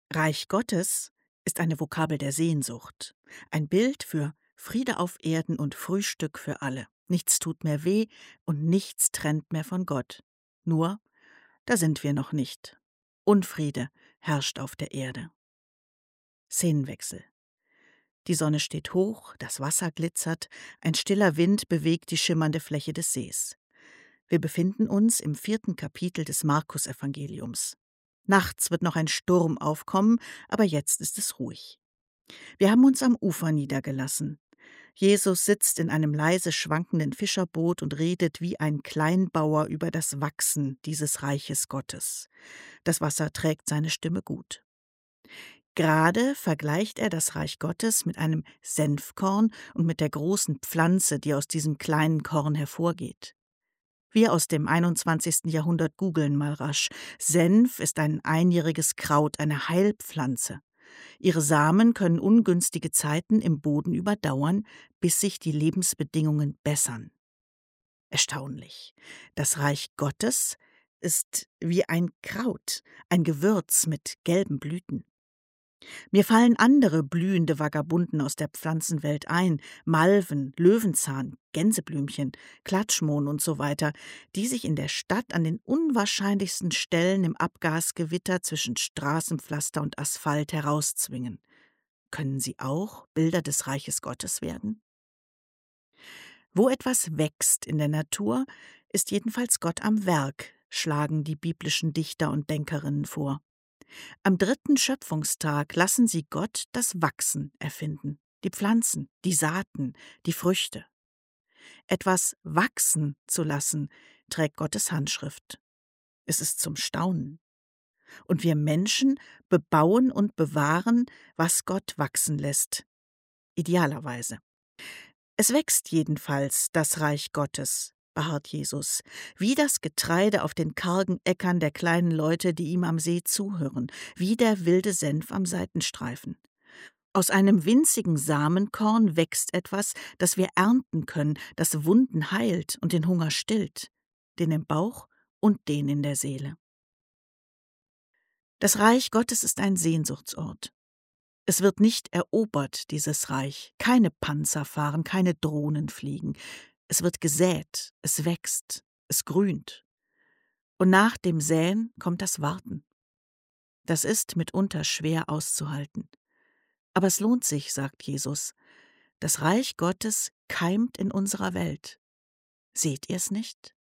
Reich Gottes ist eine Vokabel der Sehnsucht, ein Bild für Friede auf Erden und Frühstück für alle. Nichts tut mehr weh und nichts trennt mehr von Gott. Nur, da sind wir noch nicht. Unfriede herrscht auf der Erde. Szenenwechsel. Die Sonne steht hoch, das Wasser glitzert, ein stiller Wind bewegt die schimmernde Fläche des Sees. Wir befinden uns im 4. Kapitel des Markus-Evangeliums. Nachts wird noch ein Sturm aufkommen, aber jetzt ist es ruhig. Wir haben uns am Ufer niedergelassen. Jesus sitzt in einem leise schwankenden Fischerboot und redet wie ein Kleinbauer über das Wachsen dieses Reiches Gottes. Das Wasser trägt seine Stimme gut. Gerade vergleicht er das Reich Gottes mit einem Senfkorn und mit der großen Pflanze, die aus diesem kleinen Korn hervorgeht. Wir aus dem 21. Jahrhundert googeln mal rasch. Senf ist ein einjähriges Kraut, eine Heilpflanze. Ihre Samen können ungünstige Zeiten im Boden überdauern, bis sich die Lebensbedingungen bessern. Erstaunlich. Das Reich Gottes ist wie ein Kraut, ein Gewürz mit gelben Blüten. Mir fallen andere blühende Vagabunden aus der Pflanzenwelt ein, Malven, Löwenzahn, Gänseblümchen, Klatschmohn und so weiter, die sich in der Stadt an den unwahrscheinlichsten Stellen im Abgasgewitter zwischen Straßenpflaster und Asphalt herauszwingen. Können sie auch Bilder des Reiches Gottes werden? Wo etwas wächst in der Natur, ist jedenfalls Gott am Werk, schlagen die biblischen Dichter und Denkerinnen vor. Am 3. Schöpfungstag lassen sie Gott das Wachsen erfinden, die Pflanzen, die Saaten, die Früchte. Etwas wachsen zu lassen, trägt Gottes Handschrift. Es ist zum Staunen. Und wir Menschen bebauen und bewahren, was Gott wachsen lässt. Idealerweise. Es wächst jedenfalls das Reich Gottes, beharrt Jesus, wie das Getreide auf den kargen Äckern der kleinen Leute, die ihm am See zuhören, wie der wilde Senf am Seitenstreifen. Aus einem winzigen Samenkorn wächst etwas, das wir ernten können, das Wunden heilt und den Hunger stillt, den im Bauch und den in der Seele. Das Reich Gottes ist ein Sehnsuchtsort. Es wird nicht erobert, dieses Reich. Keine Panzer fahren, keine Drohnen fliegen. Es wird gesät, es wächst, es grünt. Und nach dem Säen kommt das Warten. Das ist mitunter schwer auszuhalten. Aber es lohnt sich, sagt Jesus. Das Reich Gottes keimt in unserer Welt. Seht ihr es nicht?